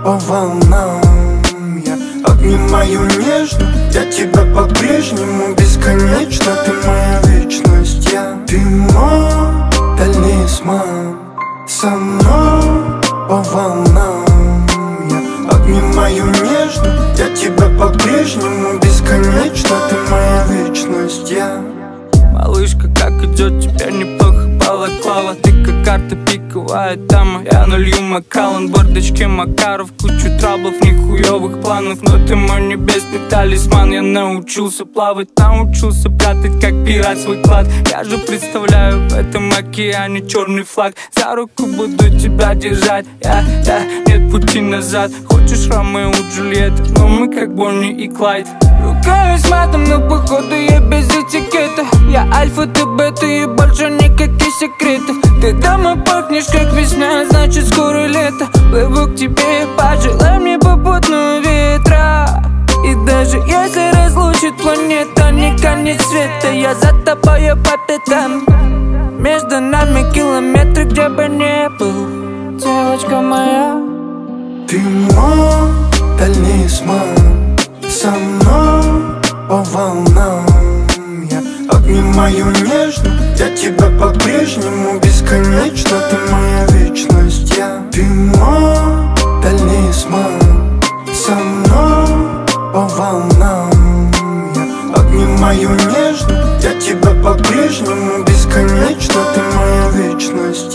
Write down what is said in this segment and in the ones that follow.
по волнам. Я обнимаю нежно, я тебя по-прежнему бесконечно. Ты моя вечность, ты мой талисман. Со мной по волнам. Я обнимаю нежно, я тебя по-прежнему бесконечно. Ты моя вечность, Малышка, как идет, тебя неплохо балаклава. Ты как карта пиковая дама. Я налью Макалан, бардачке Макаров. Кучу траблов, нихуевых планов. Но ты мой небесный талисман. Я научился плавать, научился прятать, как пират, свой клад. Я же представляю в этом океане черный флаг. За руку буду тебя держать, нет пути назад. Хочешь Ромео и Джульетта, но мы как Бонни и Клайд. Ругаюсь матом, но походу я без этикета. Я альфа, ты бета и больше никаких секретов. Ты дома пахнешь как весна, значит скоро лето. Плыву к тебе, пожелай мне попутного ветра. И даже если разлучит планета, не конец света. Я за тобою по пятам. Между нами километры, где бы не был, девочка моя. ты мой талисман. Со мной по волнам. Я обнимаю нежно, я тебя по-прежнему бесконечно. Ты моя вечность, ты мой талисман. Со мной по волнам. Я обнимаю нежно, я тебя по-прежнему бесконечно. Ты моя вечность,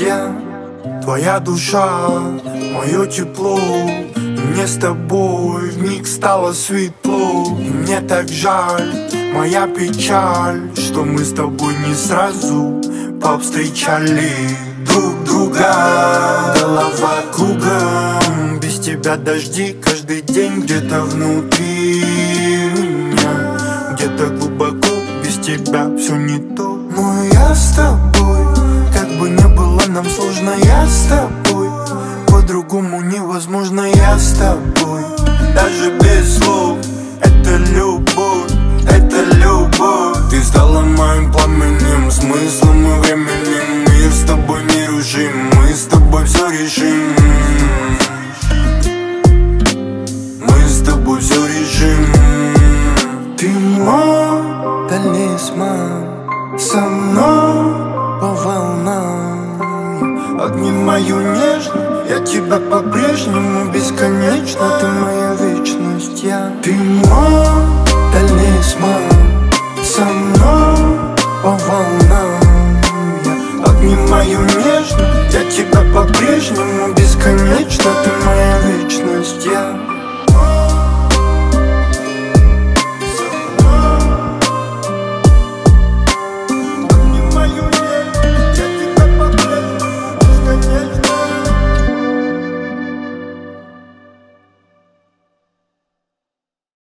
твоя душа, мое тепло. Мне с тобой вмиг стало светло. И мне так жаль, моя печаль, что мы с тобой не сразу повстречали друг друга. Голова кругом, без тебя дожди каждый день где-то внутри меня. Где-то глубоко, без тебя все не то. Но я с тобой, как бы не было нам сложно, я с тобой. По-другому невозможно, я с тобой. Даже без слов, это любовь, это любовь. Ты стала моим пламенем, смыслом и временем. Мир с тобой нерушим, мы с тобой все решим. Мы с тобой все решим. Ты мой талисман. Со мной по волнам. Обнимаю нежно, я тебя по-прежнему бесконечно. Ты моя вечность, ты мой талисман. Со мной по волнам. Я обнимаю нежно, я тебя по-прежнему бесконечно. Ты моя вечность,